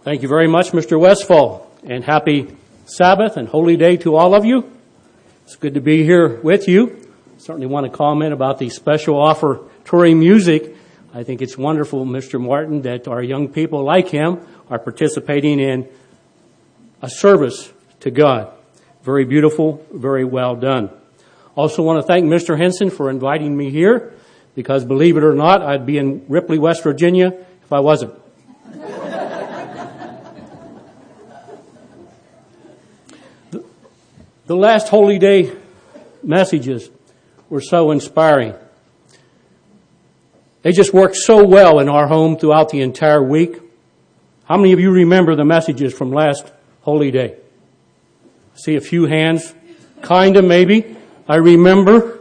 Thank you very much, Mr. Westfall, and happy Sabbath and holy day to all of you. It's good to be here with you. Certainly want to comment about the special offertory music. I think it's wonderful, Mr. Martin, that our young people like him are participating in a service to God. Very beautiful, very well done. Also want to thank Mr. Henson for inviting me here, because believe it or not, I'd be in Ripley, West Virginia if I wasn't. The last Holy Day messages were so inspiring. They just worked so well in our home throughout the entire week. How many of you remember the messages from last Holy Day? I see a few hands. Kinda, maybe. I remember.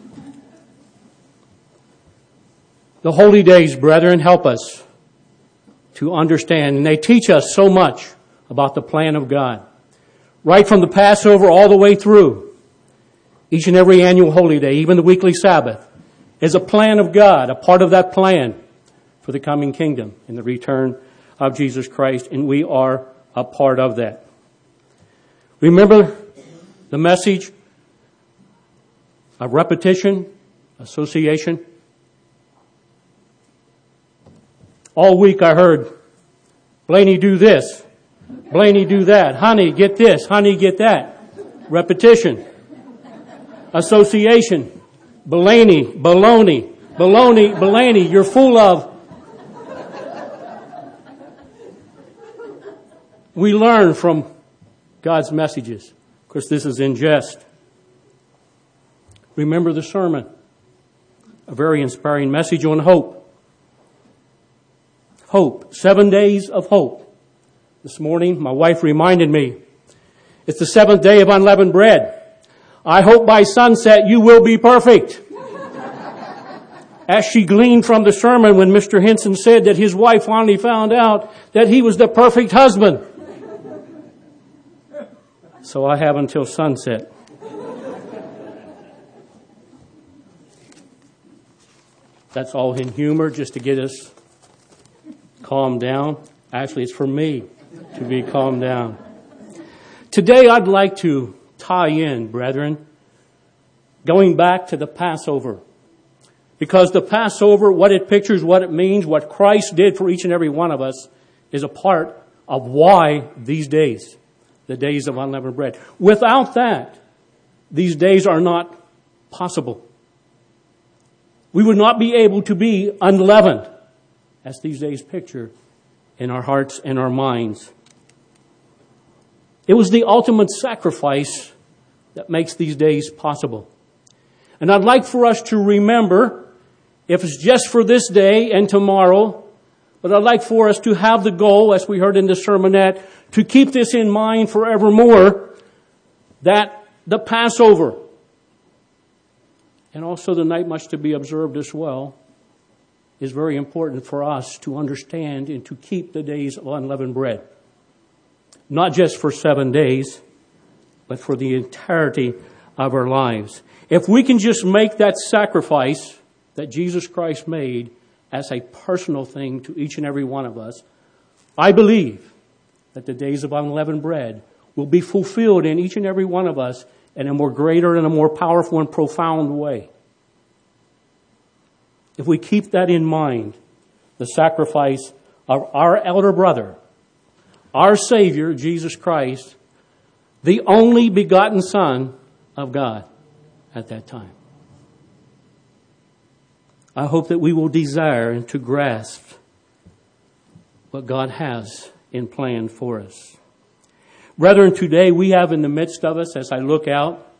The Holy Days, brethren, help us to understand, and they teach us so much about the plan of God. Right from the Passover all the way through, each and every annual holy day, even the weekly Sabbath, is a plan of God, a part of that plan for the coming kingdom and the return of Jesus Christ, and we are a part of that. Remember the message of repetition, association? All week I heard, Blaney, do this. Blaney, do that. Honey, get this. Honey, get that. Repetition. Association. Blaney, baloney. Baloney, Blaney. You're full of. We learn from God's messages. Of course, this is in jest. Remember the sermon. A very inspiring message on hope. Hope. 7 days of hope. This morning, my wife reminded me, it's the 7th day of unleavened bread. I hope by sunset you will be perfect. As she gleaned from the sermon when Mr. Henson said that his wife finally found out that he was the perfect husband. So I have until sunset. That's all in humor, just to get us calmed down. Actually, it's for me to be calmed down. Today, I'd like to tie in, brethren, going back to the Passover. Because the Passover, what it pictures, what it means, what Christ did for each and every one of us, is a part of why these days, the days of unleavened bread. Without that, these days are not possible. We would not be able to be unleavened, as these days picture in our hearts and our minds. It was the ultimate sacrifice that makes these days possible. And I'd like for us to remember, if it's just for this day and tomorrow, but I'd like for us to have the goal, as we heard in the sermonette, to keep this in mind forevermore, that the Passover, and also the night much to be observed as well, is very important for us to understand and to keep the days of unleavened bread. Not just for 7 days, but for the entirety of our lives. If we can just make that sacrifice that Jesus Christ made as a personal thing to each and every one of us, I believe that the days of unleavened bread will be fulfilled in each and every one of us in a more greater and a more powerful and profound way. If we keep that in mind, the sacrifice of our elder brother, our Savior, Jesus Christ, the only begotten Son of God at that time. I hope that we will desire and to grasp what God has in plan for us. Brethren, today we have in the midst of us, as I look out,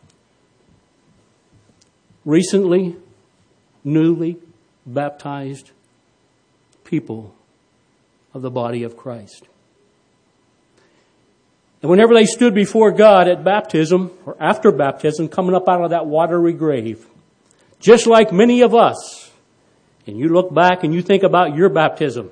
recently, newly baptized people of the body of Christ. And whenever they stood before God at baptism or after baptism, coming up out of that watery grave, just like many of us, and you look back and you think about your baptism,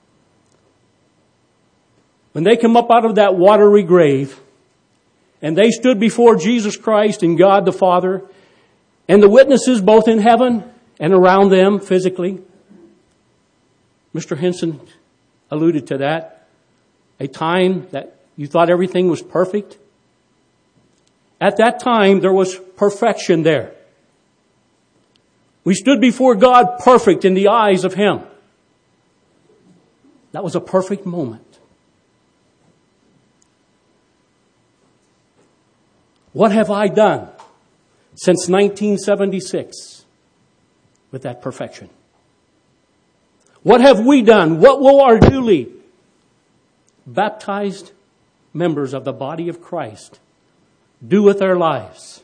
when they come up out of that watery grave and they stood before Jesus Christ and God the Father and the witnesses both in heaven and around them physically, Mr. Henson alluded to that. a time that you thought everything was perfect? At that time, there was perfection there. We stood before God perfect in the eyes of Him. That was a perfect moment. What have I done since 1976 with that perfection? What have we done? What will our newly baptized members of the body of Christ do with their lives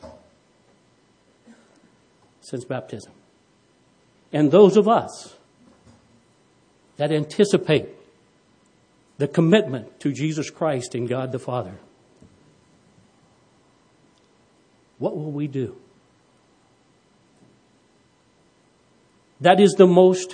since baptism? And those of us that anticipate the commitment to Jesus Christ and God the Father, what will we do? That is the most,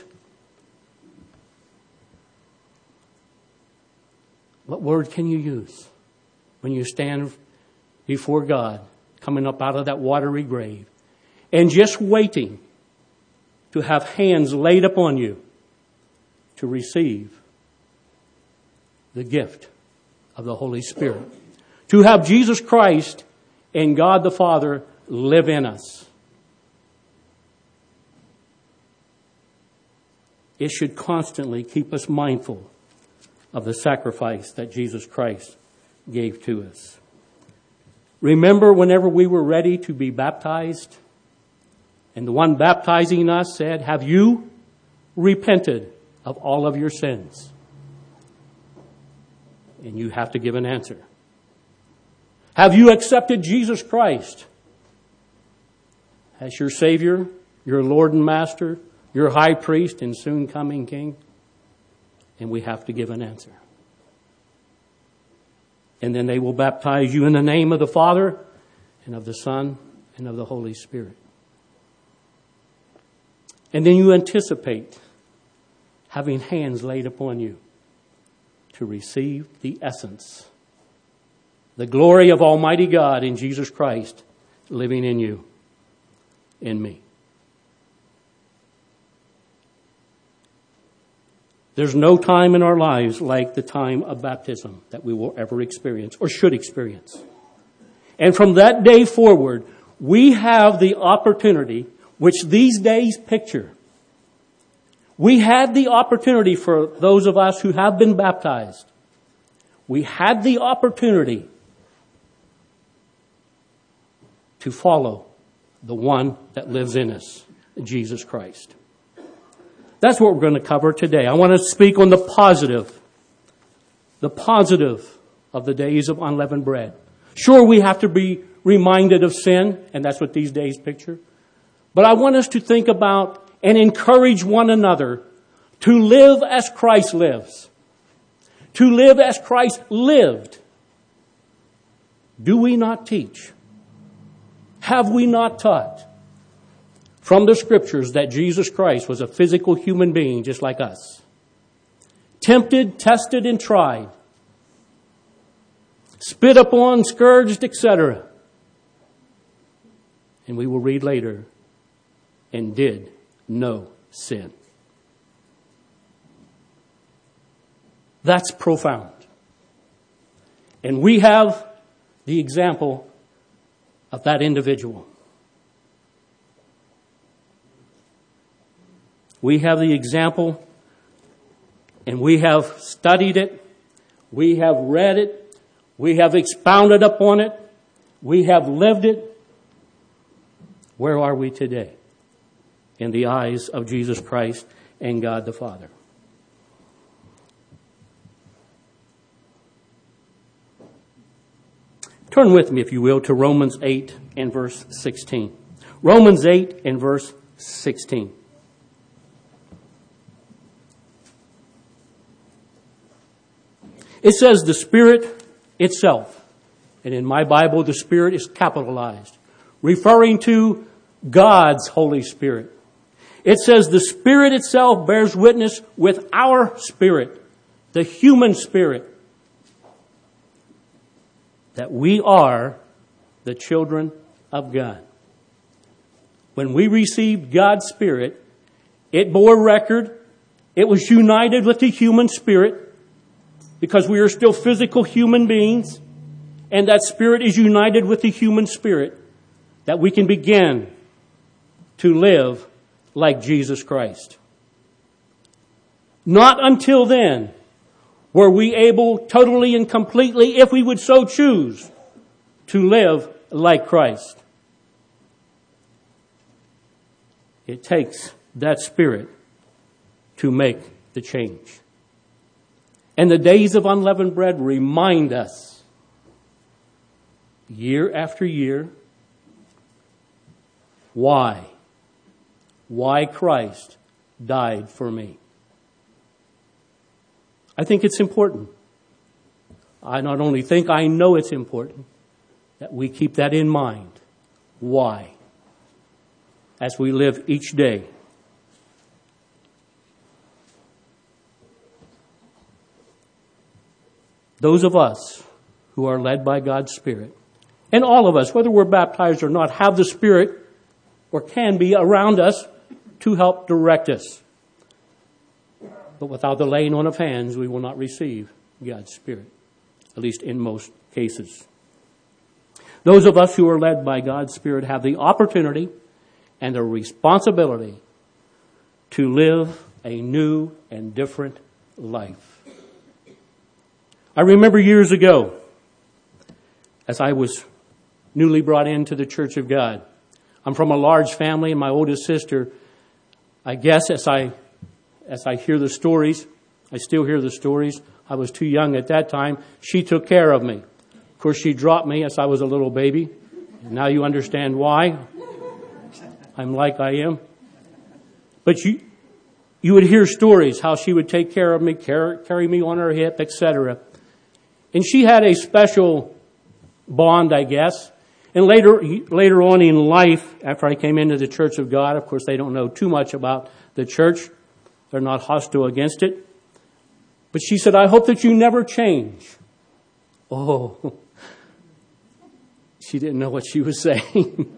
what word can you use when you stand before God, coming up out of that watery grave, and just waiting to have hands laid upon you to receive the gift of the Holy Spirit, to have Jesus Christ and God the Father live in us? It should constantly keep us mindful of the sacrifice that Jesus Christ gave to us. Remember whenever we were ready to be baptized, and the one baptizing us said, "Have you repented of all of your sins?" And you have to give an answer. Have you accepted Jesus Christ as your Savior, your Lord and Master, your High Priest and soon coming King? And we have to give an answer. And then they will baptize you in the name of the Father and of the Son and of the Holy Spirit. And then you anticipate having hands laid upon you to receive the essence, the glory of Almighty God in Jesus Christ living in you, in me. There's no time in our lives like the time of baptism that we will ever experience or should experience. And from that day forward, we have the opportunity, which these days picture. We had the opportunity for those of us who have been baptized. We had the opportunity to follow the one that lives in us, Jesus Christ. That's what we're going to cover today. I want to speak on the positive of the days of unleavened bread. Sure, we have to be reminded of sin, and that's what these days picture. But I want us to think about and encourage one another to live as Christ lives. To live as Christ lived. Do we not teach? Have we not taught from the Scriptures that Jesus Christ was a physical human being just like us? Tempted, tested, and tried. Spit upon, scourged, etc. And we will read later, and did no sin. That's profound. And we have the example of that individual. We have the example, and we have studied it, we have read it, we have expounded upon it, we have lived it. Where are we today in the eyes of Jesus Christ and God the Father? Turn with me, if you will, to Romans 8 and verse 16. Romans 8 and verse 16. It says the Spirit itself, and in my Bible the Spirit is capitalized, referring to God's Holy Spirit. It says the Spirit itself bears witness with our spirit, the human spirit, that we are the children of God. When we received God's Spirit, it bore record. It was united with the human spirit. because we are still physical human beings, and that spirit is united with the human spirit, that we can begin to live like Jesus Christ. Not until then were we able totally and completely, if we would so choose, to live like Christ. It takes that spirit to make the change. And the days of unleavened bread remind us, year after year, why Christ died for me. I think it's important. I not only think, I know it's important that we keep that in mind. Why? As we live each day. Those of us who are led by God's Spirit, and all of us, whether we're baptized or not, have the Spirit or can be around us to help direct us. But without the laying on of hands, we will not receive God's Spirit, at least in most cases. Those of us who are led by God's Spirit have the opportunity and the responsibility to live a new and different life. I remember years ago, as I was newly brought into the Church of God. I'm from a large family, and my oldest sister, I guess as I hear the stories, I still hear the stories. I was too young at that time. She took care of me. Of course, she dropped me as I was a little baby. And now you understand why I'm like I am. But you would hear stories how she would take care of me, carry me on her hip, etc. And she had a special bond, I guess. And later on in life, after I came into the Church of God, of course, they don't know too much about the church. They're not hostile against it. But she said, I hope that you never change. Oh, she didn't know what she was saying.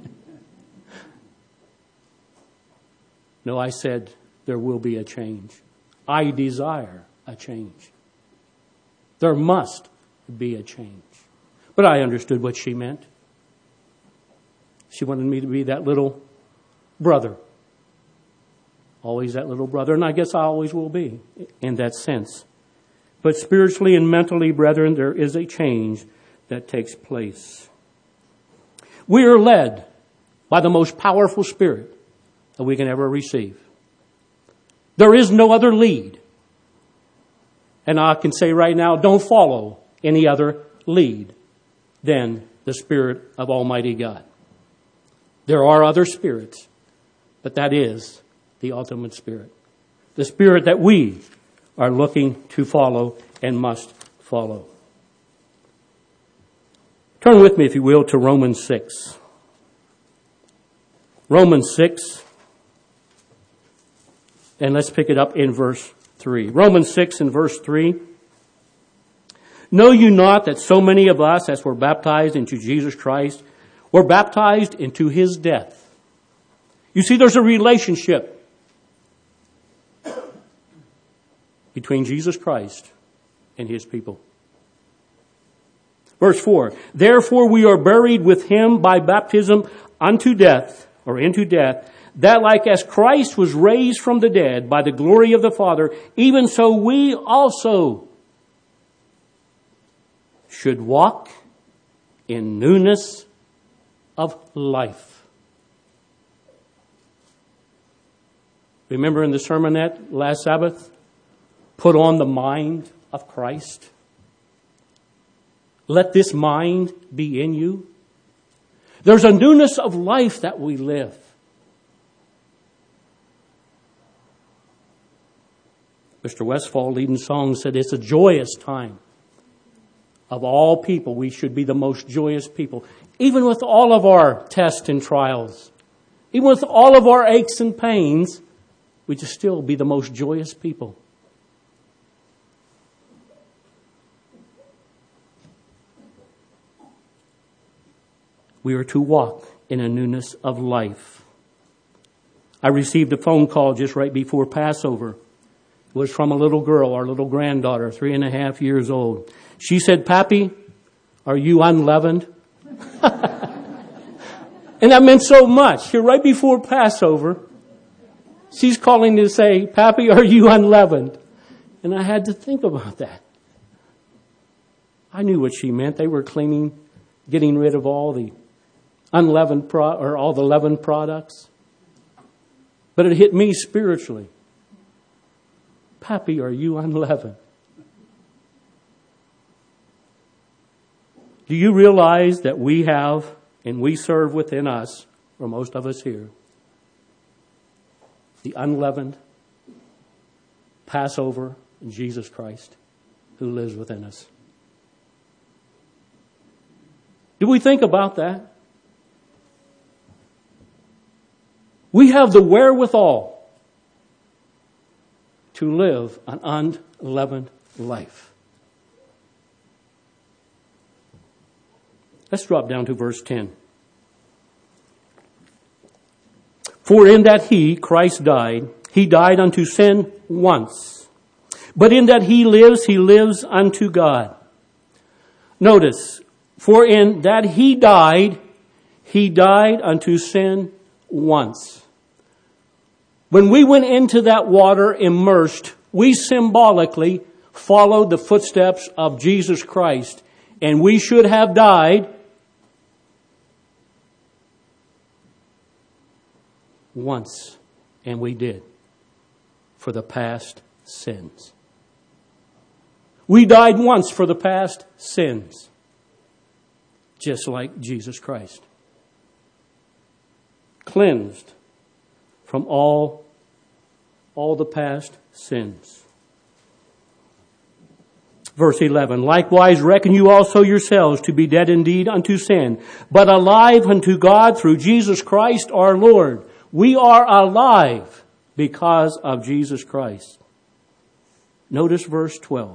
No, I said, there will be a change. I desire a change. There must be a change. But I understood what she meant. She wanted me to be that little brother. Always that little brother. And I guess I always will be in that sense. But spiritually and mentally, brethren, there is a change that takes place. We are led by the most powerful Spirit that we can ever receive. There is no other lead. And I can say right now, don't follow any other lead than the Spirit of Almighty God. There are other spirits, but that is the ultimate Spirit. The Spirit that we are looking to follow and must follow. Turn with me, if you will, to Romans 6. Romans 6. And let's pick it up in verse 3. Romans 6 and verse 3. Know you not that so many of us, as were baptized into Jesus Christ, were baptized into His death? You see, there's a relationship between Jesus Christ and His people. Verse 4. Therefore we are buried with Him by baptism unto death, or into death, that like as Christ was raised from the dead by the glory of the Father, even so we also should walk in newness of life. Remember in the sermonette last Sabbath, put on the mind of Christ. Let this mind be in you. There's a newness of life that we live. Mr. Westfall, leading song, said it's a joyous time. Of all people, we should be the most joyous people. Even with all of our tests and trials, even with all of our aches and pains, we should still be the most joyous people. We are to walk in a newness of life. I received a phone call just right before Passover was from a little girl, our little granddaughter, 3.5 years old. She said, "Pappy, are you unleavened?" And that meant so much. Here, right before Passover, she's calling to say, "Pappy, are you unleavened?" And I had to think about that. I knew what she meant. They were cleaning, getting rid of all the unleavened all the leavened products. But it hit me spiritually. "Pappy, are you unleavened?" Do you realize that we have and we serve within us, or most of us here, the unleavened Passover Jesus Christ who lives within us? Do we think about that? We have the wherewithal to live an unleavened life. Let's drop down to verse 10. For in that he, Christ, died, he died unto sin once. But in that he lives unto God. Notice, for in that he died unto sin once. When we went into that water immersed, we symbolically followed the footsteps of Jesus Christ. And we should have died once, and we did, for the past sins. We died once for the past sins, just like Jesus Christ. Cleansed from all the past sins. Verse 11, likewise reckon you also yourselves to be dead indeed unto sin, but alive unto God through Jesus Christ our Lord. We are alive because of Jesus Christ. Notice verse 12.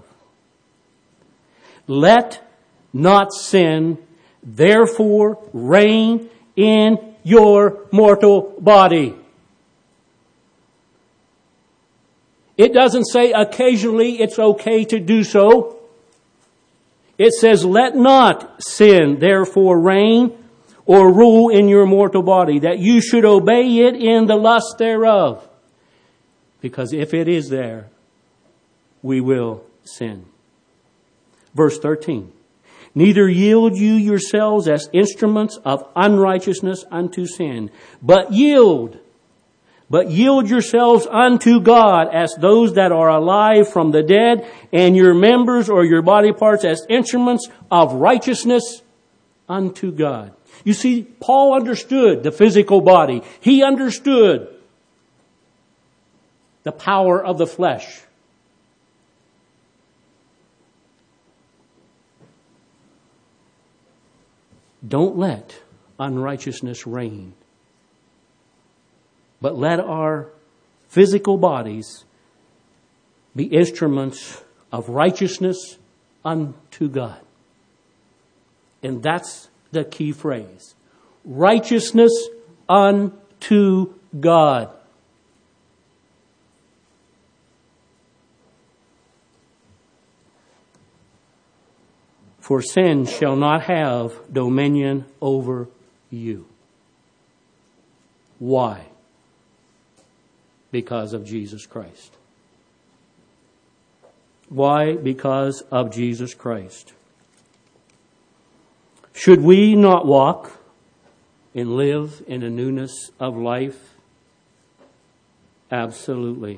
Let not sin therefore reign in your mortal body. It doesn't say occasionally it's okay to do so. It says, let not sin therefore reign or rule in your mortal body, that you should obey it in the lust thereof. Because if it is there, we will sin. Verse 13. Neither yield you yourselves as instruments of unrighteousness unto sin, but yield yourselves unto God as those that are alive from the dead, and your members or your body parts as instruments of righteousness unto God. You see, Paul understood the physical body. He understood the power of the flesh. Don't let unrighteousness reign, but let our physical bodies be instruments of righteousness unto God. And that's the key phrase. Righteousness unto God. For sin shall not have dominion over you. Why? Because of Jesus Christ. Why? Because of Jesus Christ. Should we not walk and live in a newness of life? Absolutely.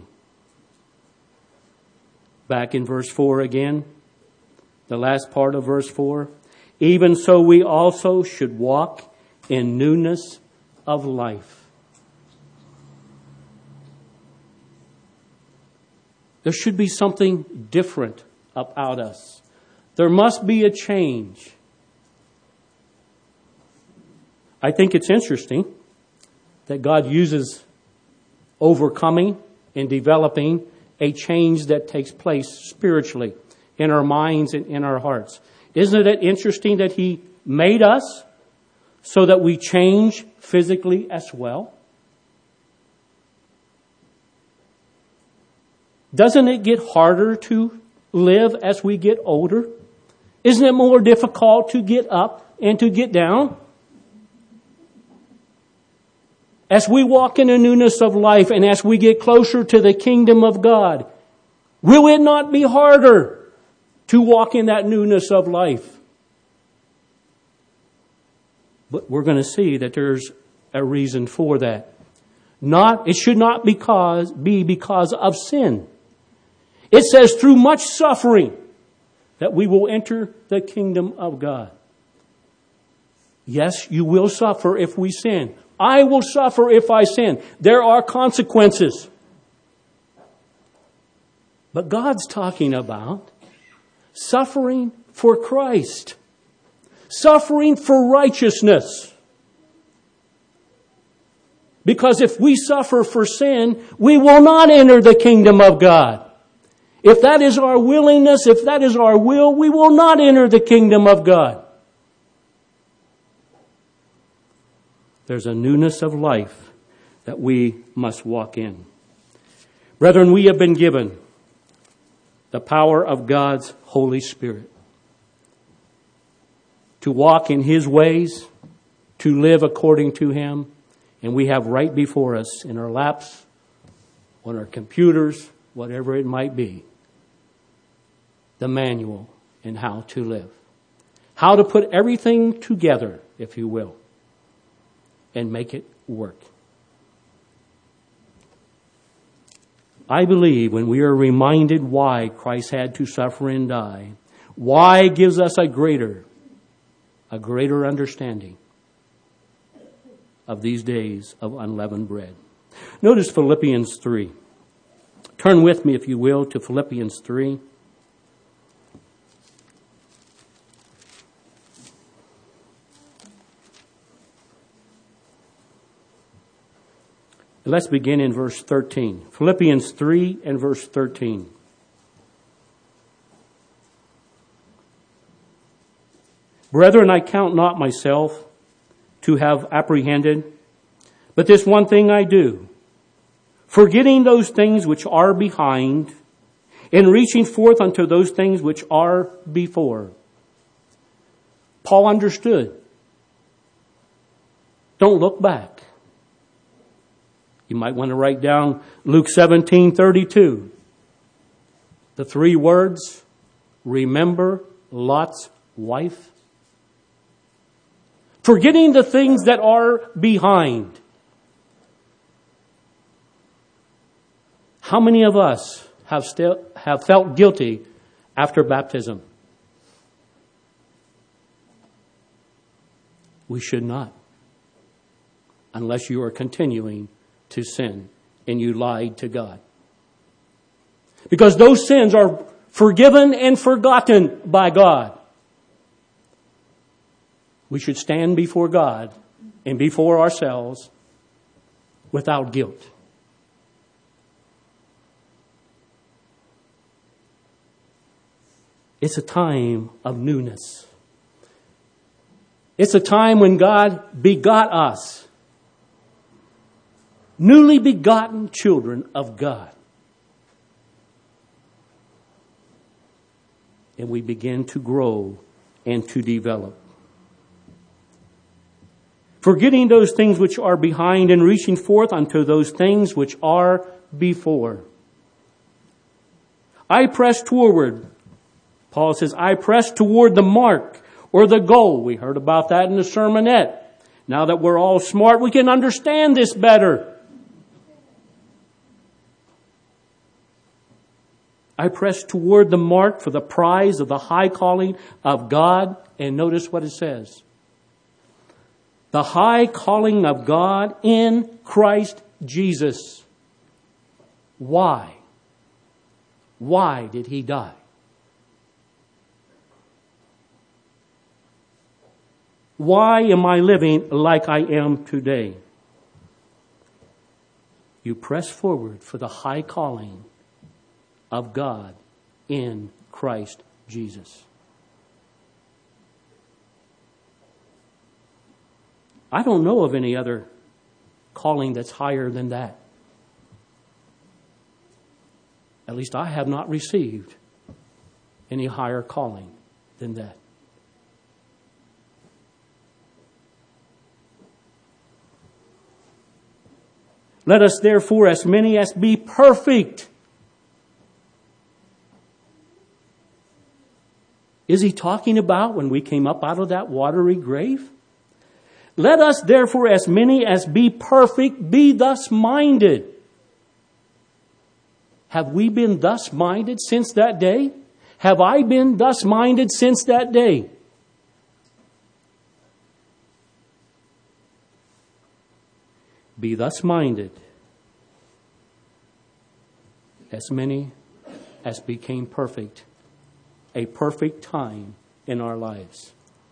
Back in verse 4 again, the last part of verse 4. Even so we also should walk in newness of life. There should be something different about us. There must be a change. I think it's interesting that God uses overcoming and developing a change that takes place spiritually in our minds and in our hearts. Isn't it interesting that He made us so that we change physically as well? Doesn't it get harder to live as we get older? Isn't it more difficult to get up and to get down? As we walk in a newness of life and as we get closer to the kingdom of God, will it not be harder to walk in that newness of life? But we're going to see that there's a reason for that. It should not be because of sin. It says through much suffering that we will enter the kingdom of God. Yes, you will suffer if we sin. I will suffer if I sin. There are consequences. But God's talking about suffering for Christ. Suffering for righteousness. Because if we suffer for sin, we will not enter the kingdom of God. If that is our willingness, if that is our will, we will not enter the kingdom of God. There's a newness of life that we must walk in. Brethren, we have been given the power of God's Holy Spirit to walk in His ways, to live according to Him. And we have right before us in our laps, on our computers, whatever it might be, the manual in how to live. How to put everything together, if you will, and make it work. I believe when we are reminded why Christ had to suffer and die, why gives us a greater understanding of these days of unleavened bread. Notice Philippians 3. Turn with me, if you will, to Philippians 3. Let's begin in verse 13. Philippians 3 and verse 13. Brethren, I count not myself to have apprehended, but this one thing I do, forgetting those things which are behind, and reaching forth unto those things which are before. Paul understood. Don't look back. You might want to write down Luke 17:32. The 3 words, remember Lot's wife. Forgetting the things that are behind. How many of us have felt guilty after baptism? We should not. Unless you are continuing to sin and you lied to God. Because those sins are forgiven and forgotten by God. We should stand before God and before ourselves without guilt. It's a time of newness. It's a time when God begot us. Newly begotten children of God. And we begin to grow and to develop. Forgetting those things which are behind and reaching forth unto those things which are before. I press toward, Paul says, I press toward the mark or the goal. We heard about that in the sermonette. Now that we're all smart, we can understand this better. I press toward the mark for the prize of the high calling of God. And notice what it says. The high calling of God in Christ Jesus. Why? Why did He die? Why am I living like I am today? You press forward for the high calling of God in Christ Jesus. I don't know of any other calling that's higher than that. At least I have not received any higher calling than that. Let us therefore, as many as be perfect. Is he talking about when we came up out of that watery grave? Let us therefore, as many as be perfect, be thus minded. Have we been thus minded since that day? Have I been thus minded since that day? Be thus minded, as many as became perfect, a perfect time in our lives.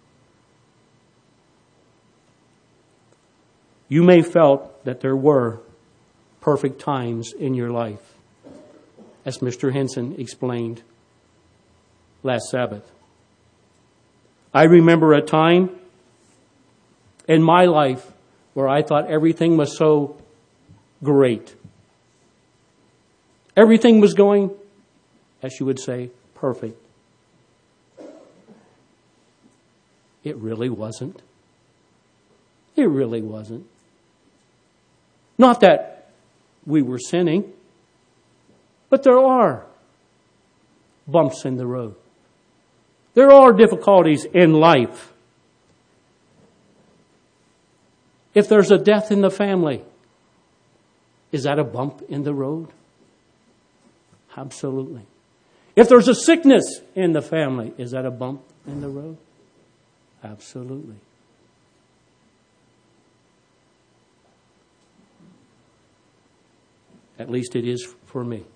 You may felt that there were perfect times in your life, as Mr. Henson explained last Sabbath. I remember a time in my life where I thought everything was so great. Everything was going, as you would say, perfect. It really wasn't. It really wasn't. Not that we were sinning, but there are bumps in the road. There are difficulties in life. If there's a death in the family, is that a bump in the road? Absolutely. If there's a sickness in the family, is that a bump in the road? Absolutely. At least it is for me.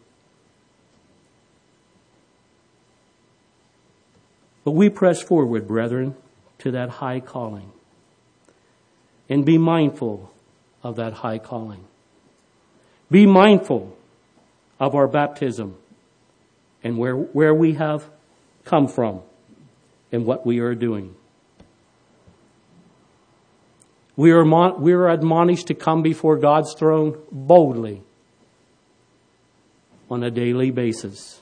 But we press forward, brethren, to that high calling. And be mindful of that high calling. Be mindful of our baptism and where we have come from and what we are doing. We are admonished to come before God's throne boldly on a daily basis.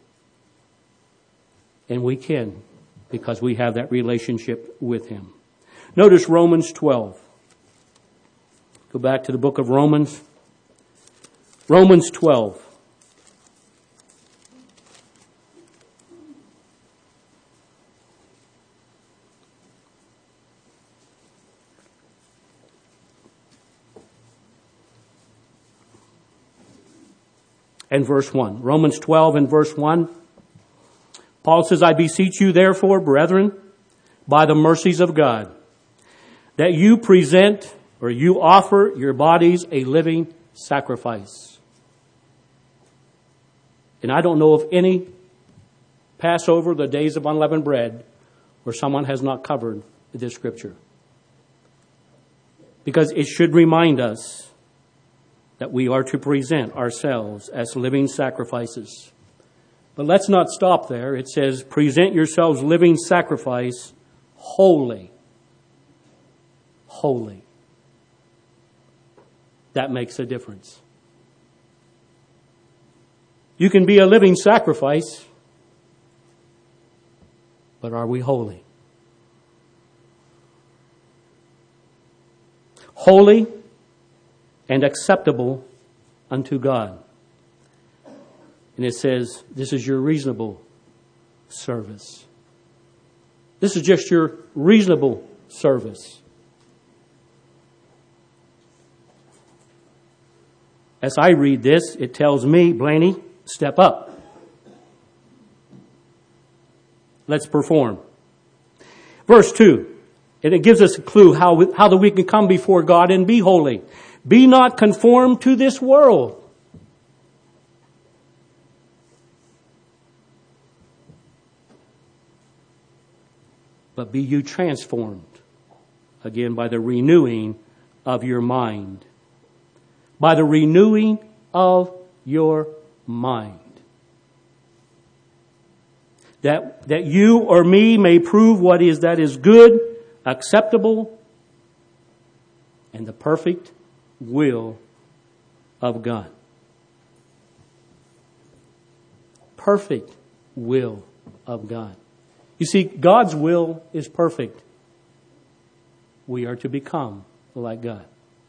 And we can, because we have that relationship with Him. Notice Romans 12. Go back to the book of Romans. Romans 12. And verse 1. Romans 12 and verse 1. Paul says, I beseech you therefore, brethren, by the mercies of God, that you present or you offer your bodies a living sacrifice. And I don't know of any Passover, the days of unleavened bread, where someone has not covered this scripture. Because it should remind us that we are to present ourselves as living sacrifices. But let's not stop there. It says, present yourselves living sacrifice, holy. Holy. That makes a difference. You can be a living sacrifice, but are we holy? Holy and acceptable unto God. And it says, this is your reasonable service. This is just your reasonable service. As I read this, it tells me, Blaney, step up. Let's perform. Verse 2, and it gives us a clue how that we can come before God and be holy. Be not conformed to this world. But be you transformed, again, by the renewing of your mind. By the renewing of your mind. That you or me may prove what is that is good, acceptable, and the perfect will of God. perfect will of God. You see, God's will is perfect. We are to become like God.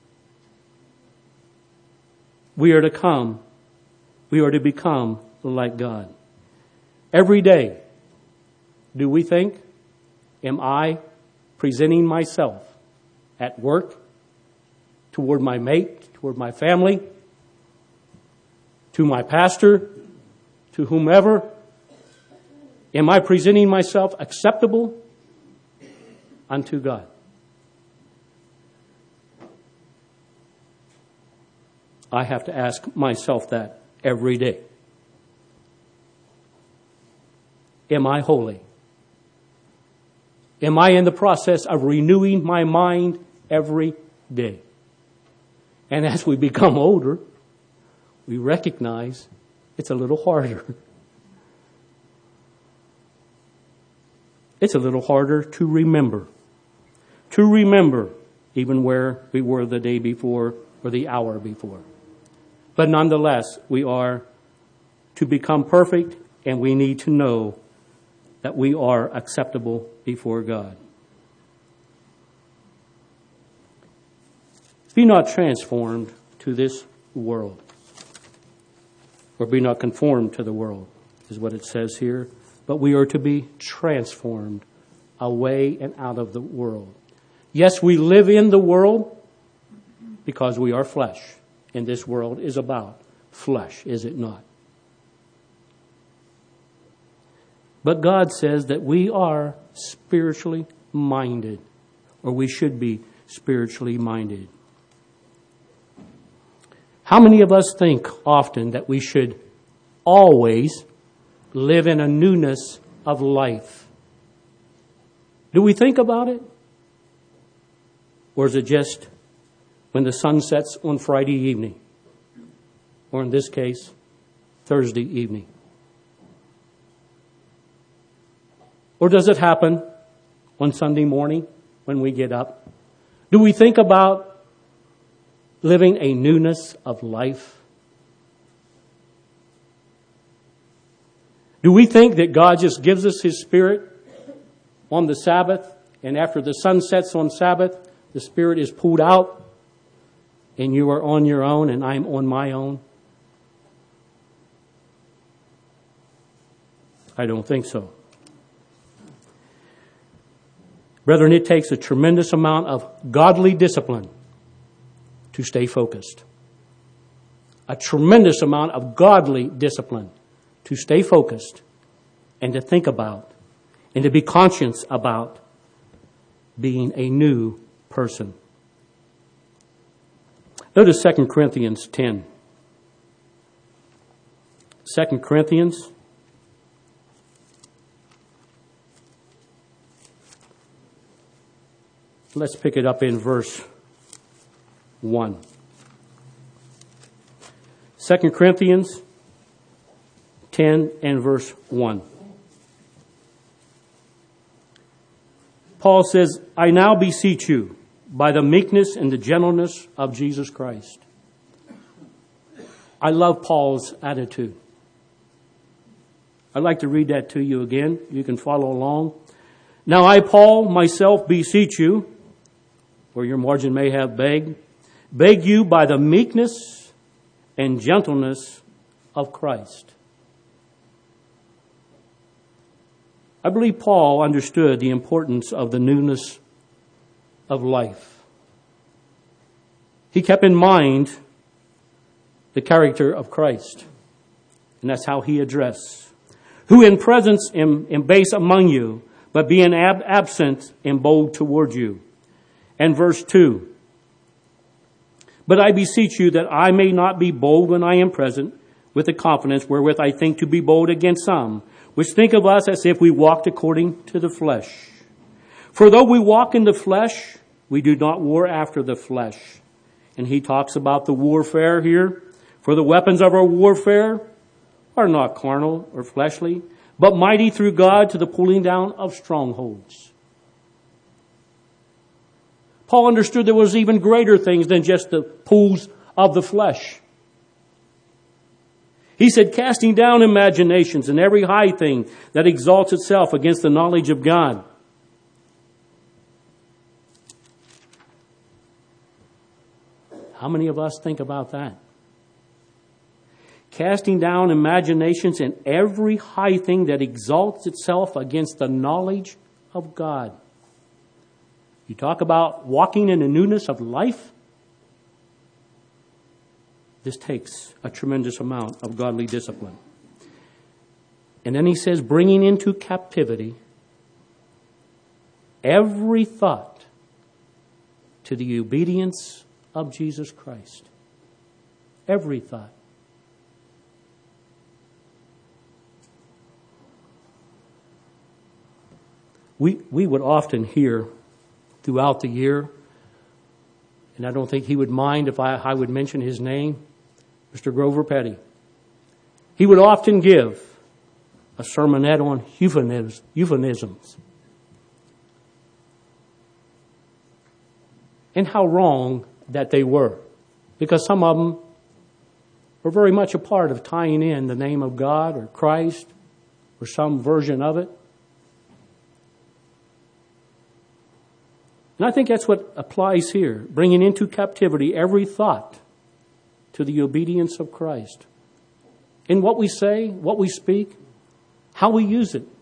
We are to become like God. Every day, do we think, am I presenting myself at work, toward my mate, toward my family, to my pastor, to whomever? Am I presenting myself acceptable unto God? I have to ask myself that every day. Am I holy? Am I in the process of renewing my mind every day? And as we become older, we recognize it's a little harder. It's a little harder to remember. To remember even where we were the day before or the hour before. But nonetheless, we are to become perfect, and we need to know that we are acceptable before God. Be not transformed to this world, or be not conformed to the world, is what it says here. But we are to be transformed away and out of the world. Yes, we live in the world because we are flesh. And this world is about flesh, is it not? But God says that we are spiritually minded, or we should be spiritually minded. How many of us think often that we should always live in a newness of life? Do we think about it? Or is it just when the sun sets on Friday evening? Or in this case, Thursday evening? Or does it happen on Sunday morning when we get up? Do we think about living a newness of life? Do we think that God just gives us His Spirit on the Sabbath, and after the sun sets on Sabbath, the Spirit is pulled out, and you are on your own and I'm on my own? I don't think so. Brethren, it takes a tremendous amount of godly discipline to stay focused. A tremendous amount of godly discipline to stay focused and to think about and to be conscious about being a new person. Go to 2 Corinthians 10. 2 Corinthians. Let's pick it up in verse 1. 2 Corinthians 10 and verse 1. Paul says, I now beseech you, by the meekness and the gentleness of Jesus Christ. I love Paul's attitude. I'd like to read that to you again. You can follow along. Now I, Paul, myself beseech you, or your margin may have beg you by the meekness and gentleness of Christ. I believe Paul understood the importance of the newness of life. He kept in mind the character of Christ, and that's how he addressed. Who in presence am base among you, but being absent am bold toward you. And verse 2. But I beseech you that I may not be bold when I am present, with the confidence wherewith I think to be bold against some, which think of us as if we walked according to the flesh. For though we walk in the flesh, we do not war after the flesh. And he talks about the warfare here. For the weapons of our warfare are not carnal or fleshly, but mighty through God to the pulling down of strongholds. Paul understood there was even greater things than just the pulls of the flesh. He said, casting down imaginations and every high thing that exalts itself against the knowledge of God. How many of us think about that? Casting down imaginations and every high thing that exalts itself against the knowledge of God. You talk about walking in the newness of life. This takes a tremendous amount of godly discipline. And then he says, bringing into captivity every thought to the obedience of Jesus Christ. Every thought. We would often hear throughout the year, and I don't think he would mind if I would mention his name, Mr. Grover Petty. He would often give a sermonette on euphemisms. And how wrong that they were. Because some of them were very much a part of tying in the name of God or Christ or some version of it. And I think that's what applies here, bringing into captivity every thought to the obedience of Christ. In what we say, what we speak, how we use it.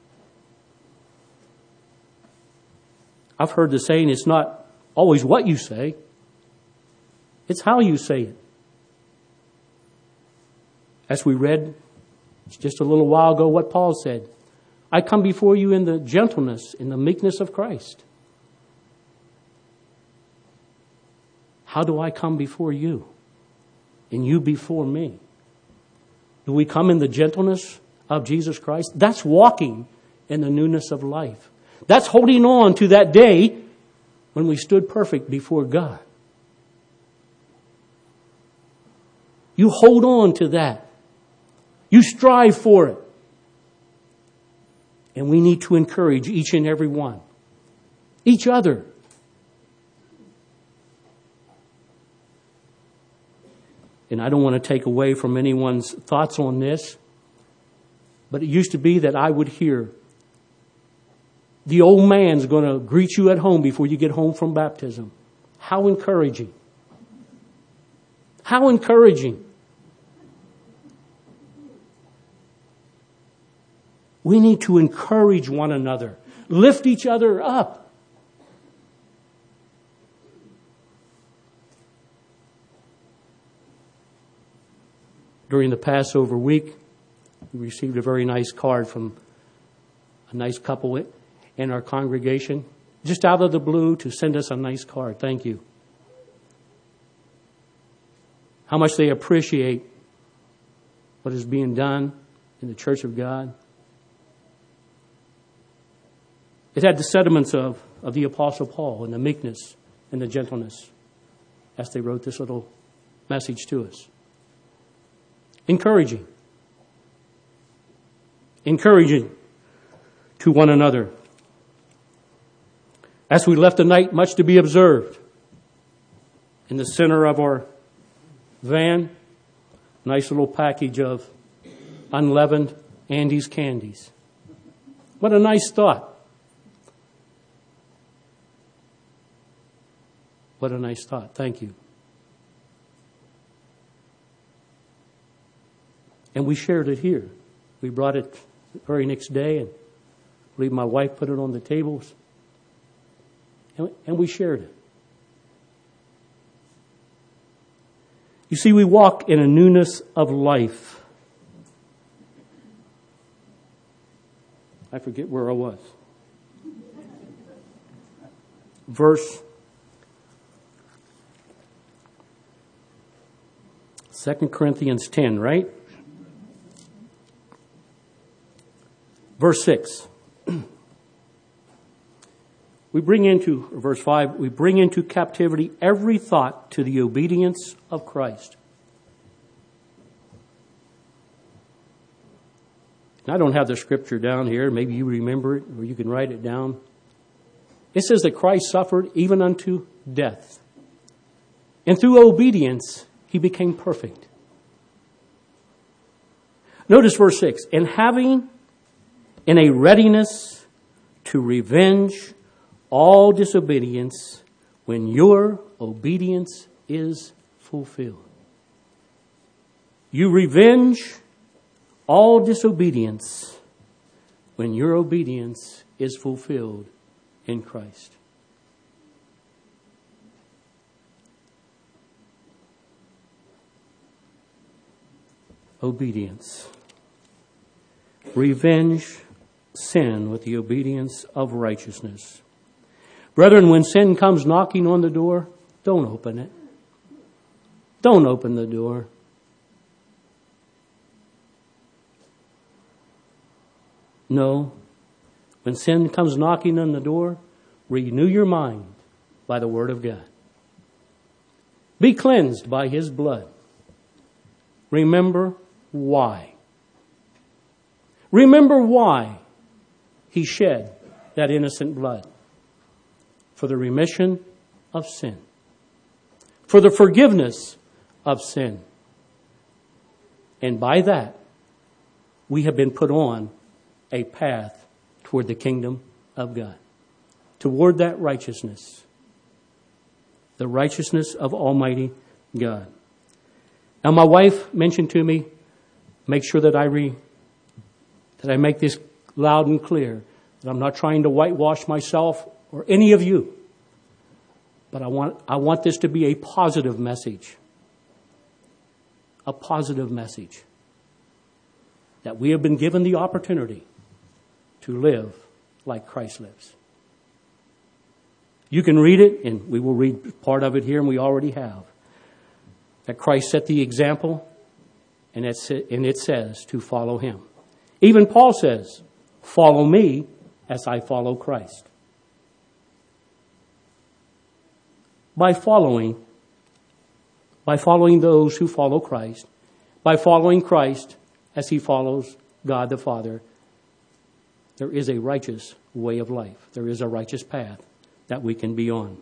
I've heard the saying, it's not always what you say, it's how you say it. As we read just a little while ago what Paul said, I come before you in the gentleness, in the meekness of Christ. How do I come before you? And you before me? Do we come in the gentleness of Jesus Christ? That's walking in the newness of life. That's holding on to that day when we stood perfect before God. You hold on to that. You strive for it. And we need to encourage each and every one. Each other. And I don't want to take away from anyone's thoughts on this, but it used to be that I would hear, the old man's going to greet you at home before you get home from baptism. How encouraging. How encouraging. We need to encourage one another, lift each other up. During the Passover week, we received a very nice card from a nice couple in our congregation, just out of the blue to send us a nice card. Thank you. How much they appreciate what is being done in the Church of God. It had the sentiments of the Apostle Paul and the meekness and the gentleness as they wrote this little message to us. Encouraging. Encouraging to one another. As we left the night, much to be observed. In the center of our van, nice little package of unleavened Andes candies. What a nice thought. What a nice thought. Thank you. And we shared it here. We brought it the very next day, and I believe my wife put it on the tables. And we shared it. You see, we walk in a newness of life. I forget where I was. Verse 2 Corinthians 10, right? Verse 6. Verse 5, we bring into captivity every thought to the obedience of Christ. And I don't have the scripture down here. Maybe you remember it, or you can write it down. It says that Christ suffered even unto death. And through obedience, he became perfect. Notice verse 6. And having in a readiness to revenge all disobedience when your obedience is fulfilled. You revenge all disobedience when your obedience is fulfilled in Christ. Obedience. Revenge sin with the obedience of righteousness. Brethren, when sin comes knocking on the door, don't open it. Don't open the door. No. When sin comes knocking on the door, renew your mind by the Word of God. Be cleansed by His blood. Remember why. Remember why He shed that innocent blood. For the remission of sin. For the forgiveness of sin. And by that, we have been put on a path toward the kingdom of God. Toward that righteousness. The righteousness of Almighty God. Now my wife mentioned to me, make sure that I make this loud and clear, that I'm not trying to whitewash myself or any of you. But I want this to be a positive message. A positive message. That we have been given the opportunity to live like Christ lives. You can read it, and we will read part of it here, and we already have. That Christ set the example, and it says to follow Him. Even Paul says, follow me as I follow Christ. By following those who follow Christ, by following Christ as He follows God the Father, there is a righteous way of life. There is a righteous path that we can be on.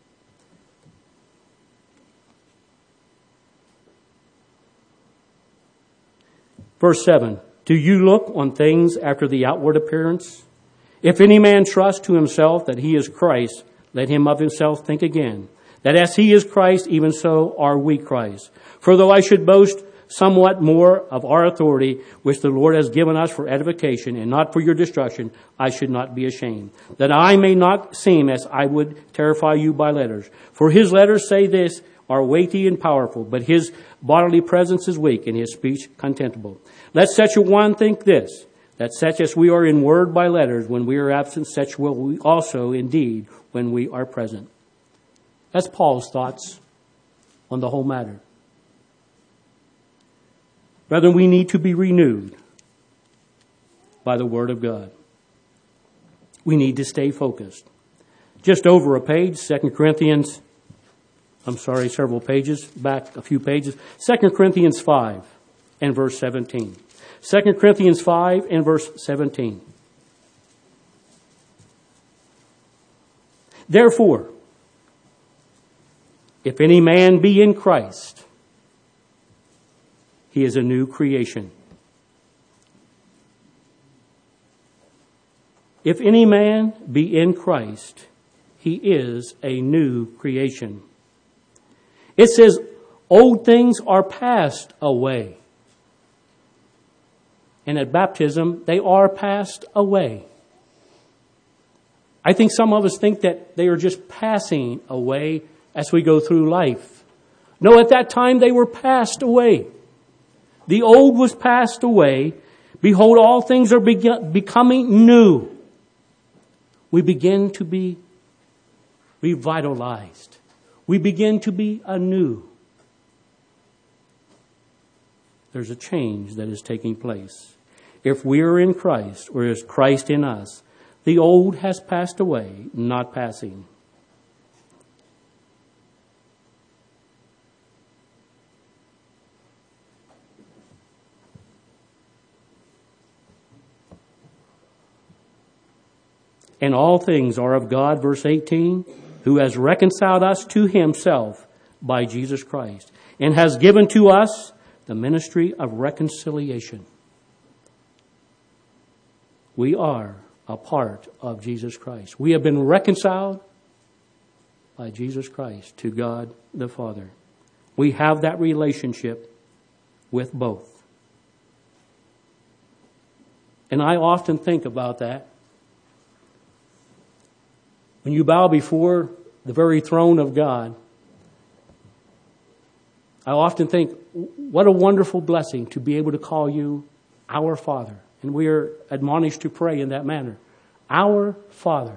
Verse 7, do you look on things after the outward appearance? If any man trust to himself that he is Christ, let him of himself think again, that as He is Christ, even so are we Christ. For though I should boast somewhat more of our authority, which the Lord has given us for edification and not for your destruction, I should not be ashamed, that I may not seem as I would terrify you by letters. For His letters say this, are weighty and powerful, but His bodily presence is weak and His speech contemptible. Let such a one think this, that such as we are in word by letters, when we are absent, such will we also indeed when we are present. That's Paul's thoughts on the whole matter. Brethren, we need to be renewed by the Word of God. We need to stay focused. Just over a page, several pages, back a few pages. 2 Corinthians 5 and verse 17. 2 Corinthians 5 and verse 17. Therefore, if any man be in Christ, he is a new creation. If any man be in Christ, he is a new creation. It says, old things are passed away. And at baptism, they are passed away. I think some of us think that they are just passing away as we go through life. No, at that time they were passed away. The old was passed away. Behold, all things are becoming new. We begin to be revitalized. We begin to be anew. There's a change that is taking place. If we are in Christ, or is Christ in us, the old has passed away, not passing. And all things are of God, verse 18, who has reconciled us to Himself by Jesus Christ, and has given to us the ministry of reconciliation. We are a part of Jesus Christ. We have been reconciled by Jesus Christ to God the Father. We have that relationship with both. And I often think about that. When you bow before the very throne of God, I often think, what a wonderful blessing to be able to call you our Father. And we are admonished to pray in that manner. Our Father.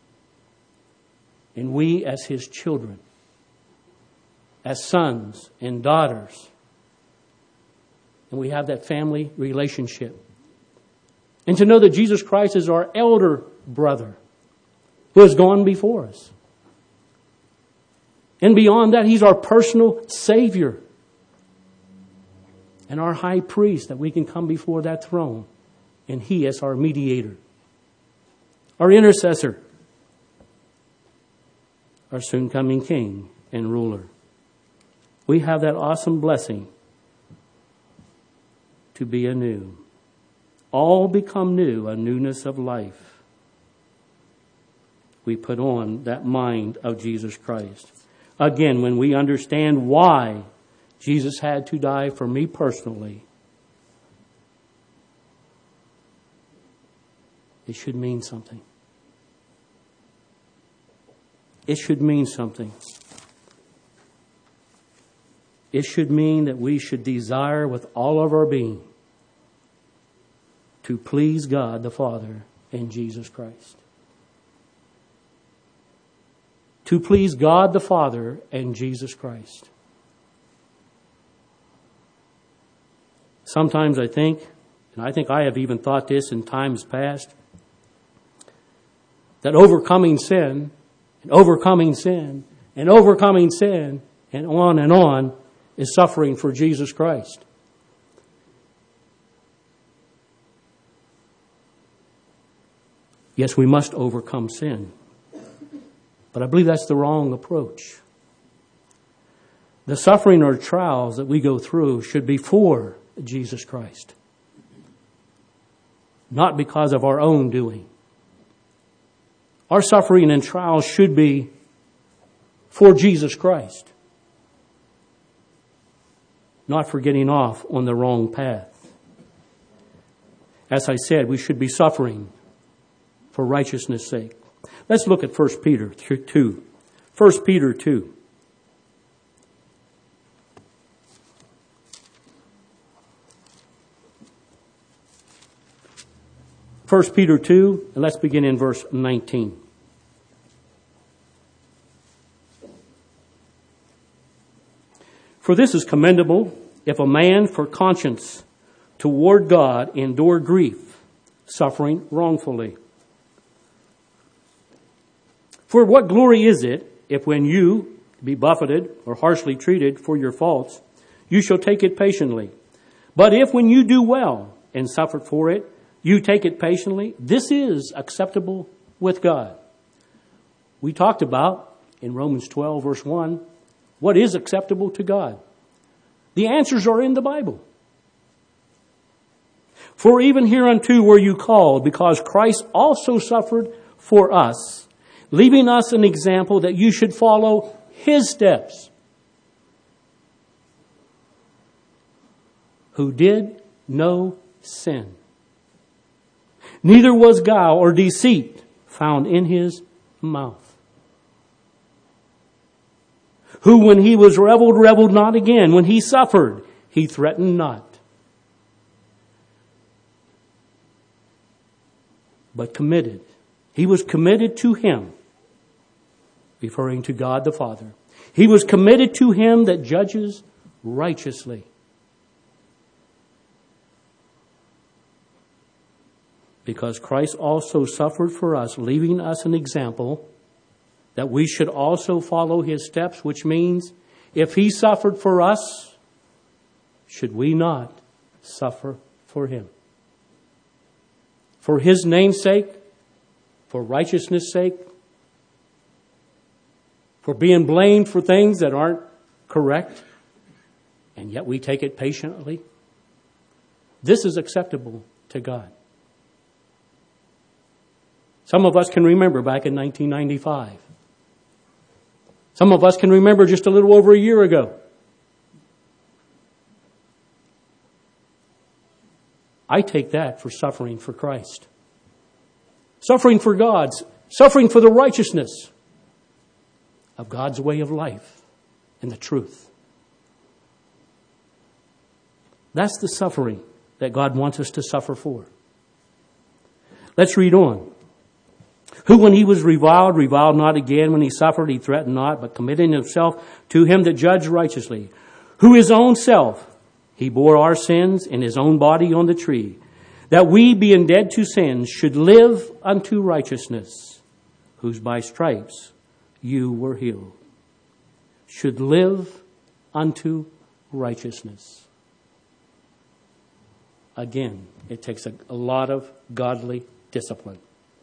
And we as His children, as sons and daughters. And we have that family relationship. And to know that Jesus Christ is our elder brother who has gone before us. And beyond that, He's our personal Savior. And our high priest, that we can come before that throne. And He is our mediator. Our intercessor. Our soon coming King and ruler. We have that awesome blessing to be anew. All become new, a newness of life. We put on that mind of Jesus Christ. Again, when we understand why Jesus had to die for me personally, it should mean something. It should mean something. It should mean that we should desire with all of our being to please God the Father and Jesus Christ. To please God the Father and Jesus Christ. Sometimes I think, and I think I have even thought this in times past, that overcoming sin, and overcoming sin, and overcoming sin, and on, is suffering for Jesus Christ. Yes, we must overcome sin. But I believe that's the wrong approach. The suffering or trials that we go through should be for Jesus Christ. Not because of our own doing. Our suffering and trials should be for Jesus Christ. Not for getting off on the wrong path. As I said, we should be suffering for righteousness' sake. Let's look at 1 Peter 2. 1 Peter 2. First Peter 2, and let's begin in verse 19. For this is commendable, if a man for conscience toward God endure grief, suffering wrongfully. For what glory is it, if when you be buffeted or harshly treated for your faults, you shall take it patiently? But if when you do well and suffer for it, you take it patiently, this is acceptable with God. We talked about, in Romans 12, verse 1, what is acceptable to God. The answers are in the Bible. For even hereunto were you called, because Christ also suffered for us, leaving us an example that you should follow His steps, who did no sin. Neither was guile or deceit found in His mouth. Who when He was reveled not again. When He suffered, He threatened not. But committed. He was committed to Him, referring to God the Father. He was committed to Him that judges righteously. Because Christ also suffered for us, leaving us an example that we should also follow His steps, which means if He suffered for us, should we not suffer for Him? For His name's sake, for righteousness' sake, for being blamed for things that aren't correct, and yet we take it patiently. This is acceptable to God. Some of us can remember back in 1995. Some of us can remember just a little over a year ago. I take that for suffering for Christ. Suffering for God's, suffering for the righteousness of God's way of life and the truth. That's the suffering that God wants us to suffer for. Let's read on. Who, when he was reviled, reviled not again. When he suffered, he threatened not, but committing himself to him that judged righteously. Who his own self, he bore our sins in his own body on the tree, that we, being dead to sins, should live unto righteousness, whose by stripes you were healed. Should live unto righteousness. Again, it takes a lot of godly discipline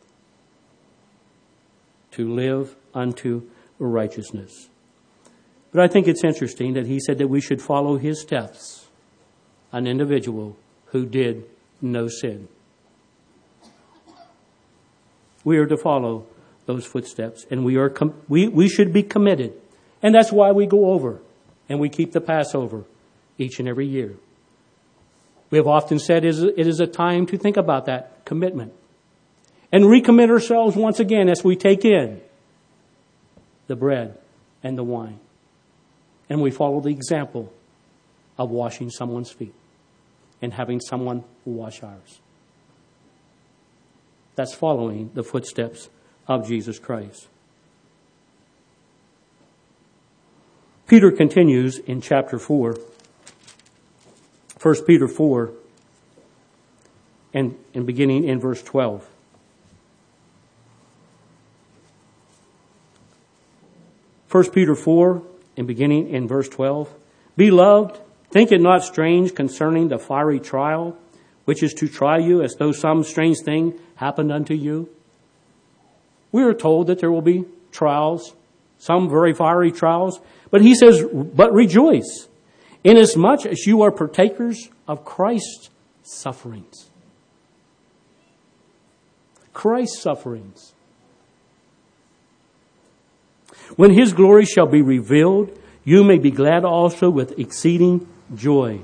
to live unto righteousness. But I think it's interesting that he said that we should follow his steps, an individual who did no sin. We are to follow those footsteps, and we should be committed. And that's why we go over and we keep the Passover each and every year. We have often said it is a time to think about that commitment and recommit ourselves once again as we take in the bread and the wine. And we follow the example of washing someone's feet and having someone wash ours. That's following the footsteps of Jesus Christ. Peter continues in chapter 4, 1 Peter 4, and beginning in verse 12. 1 Peter 4, and beginning in verse 12. Beloved, think it not strange concerning the fiery trial, which is to try you as though some strange thing happened unto you. We are told that there will be trials, some very fiery trials. But he says, but rejoice, inasmuch as you are partakers of Christ's sufferings. Christ's sufferings. When his glory shall be revealed, you may be glad also with exceeding joy.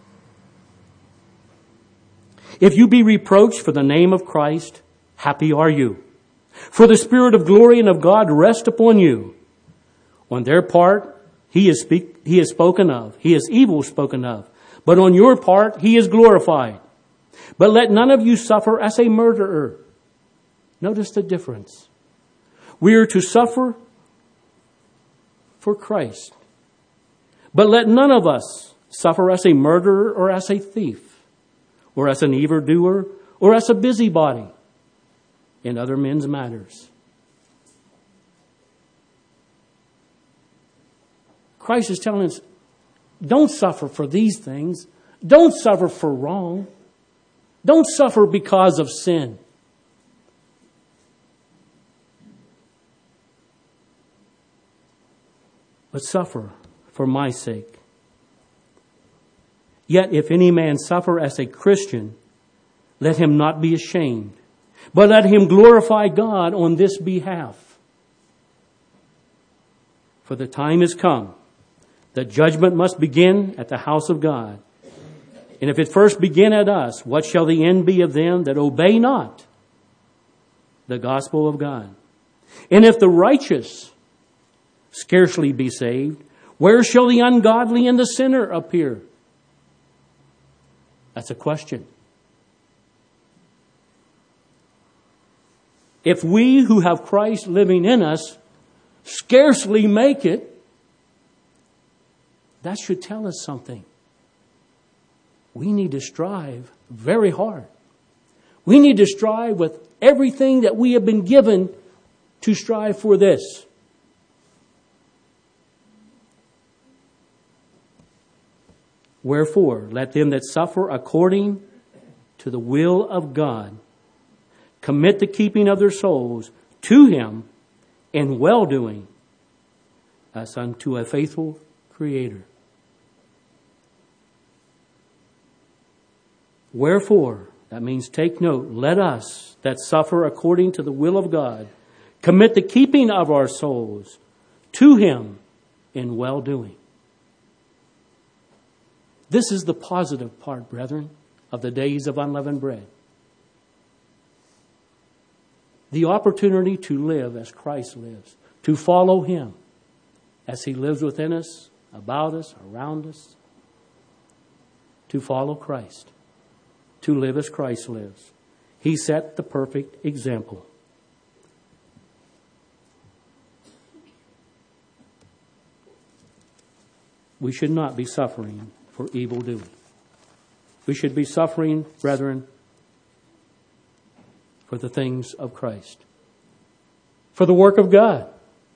If you be reproached for the name of Christ, happy are you. For the Spirit of glory and of God rest upon you. On their part, he is spoken of. He is evil spoken of. But on your part, he is glorified. But let none of you suffer as a murderer. Notice the difference. We are to suffer for Christ. But let none of us suffer as a murderer or as a thief or as an evildoer or as a busybody in other men's matters. Christ is telling us, don't suffer for these things. Don't suffer for wrong. Don't suffer because of sin. But suffer for my sake. Yet if any man suffer as a Christian, let him not be ashamed, but let him glorify God on this behalf. For the time is come. The judgment must begin at the house of God. And if it first begin at us, what shall the end be of them that obey not the gospel of God? And if the righteous scarcely be saved, where shall the ungodly and the sinner appear? That's a question. If we who have Christ living in us scarcely make it, that should tell us something. We need to strive very hard. We need to strive with everything that we have been given to strive for this. Wherefore, let them that suffer according to the will of God commit the keeping of their souls to him in well-doing as unto a faithful Creator. Wherefore, That means take note. Let us that suffer according to the will of God commit the keeping of our souls to Him in well-doing. This is the positive part, brethren, of the days of unleavened bread. The opportunity to live as Christ lives, to follow Him as He lives within us, about us, around us, to follow Christ, to live as Christ lives. He set the perfect example. We should not be suffering for evil doing. We should be suffering, brethren, for the things of Christ, for the work of God,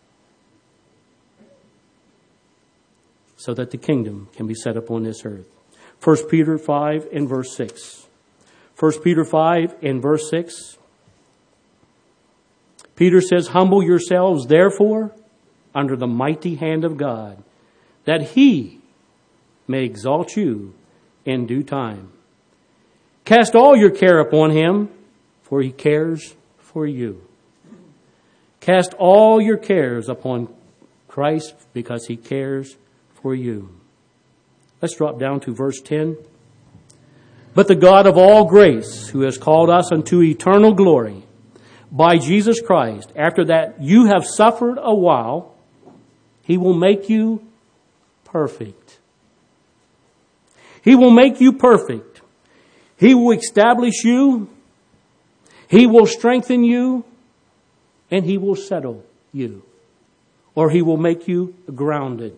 so that the kingdom can be set upon this earth. 1 Peter 5 and verse 6. 1 Peter 5 and verse 6. Peter says, "Humble yourselves, therefore, under the mighty hand of God, that He may exalt you in due time. Cast all your care upon Him, for He cares for you." Cast all your cares upon Christ because He cares for you. Let's drop down to verse 10. "But the God of all grace, who has called us unto eternal glory by Jesus Christ, after that you have suffered a while, He will make you perfect." He will make you perfect. He will establish you. He will strengthen you. And He will settle you. Or He will make you grounded.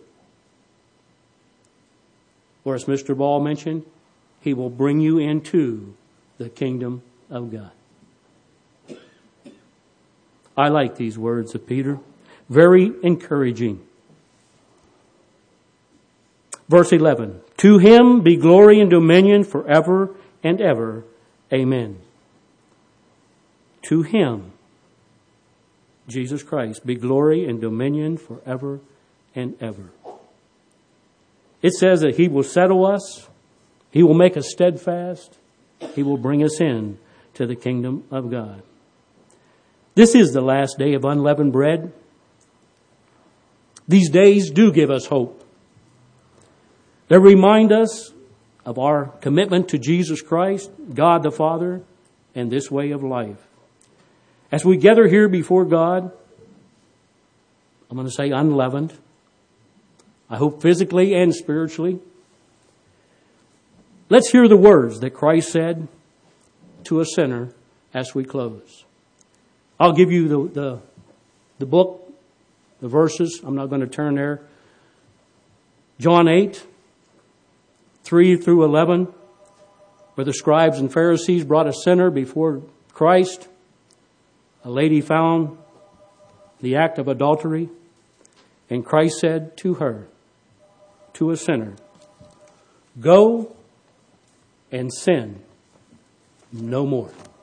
Or as Mr. Ball mentioned, He will bring you into the kingdom of God. I like these words of Peter. Very encouraging. Verse 11. "To Him be glory and dominion forever and ever. Amen." To Him, Jesus Christ, be glory and dominion forever and ever. It says that He will settle us. He will make us steadfast. He will bring us in to the kingdom of God. This is the last day of unleavened bread. These days do give us hope. They remind us of our commitment to Jesus Christ, God the Father, and this way of life. As we gather here before God, I'm going to say unleavened. I hope physically and spiritually. Let's hear the words that Christ said to a sinner as we close. I'll give you the book, the verses. I'm not going to turn there. John 8, 3 through 11, where the scribes and Pharisees brought a sinner before Christ. A lady found the act of adultery, and Christ said to her, to a sinner, "Go and sin no more."